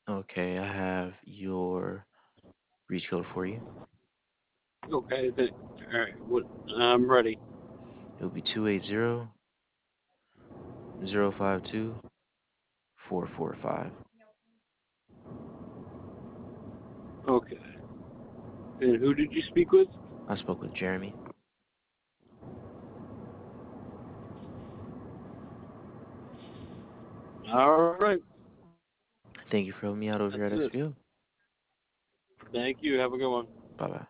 Okay, I have your reach code for you. Okay. All right. What? I'm ready. It will be 280-052-445. Okay. And who did you speak with? I spoke with Jeremy. All right. Thank you for helping me out over That's here at it. XPO. Thank you. Have a good one. Bye bye.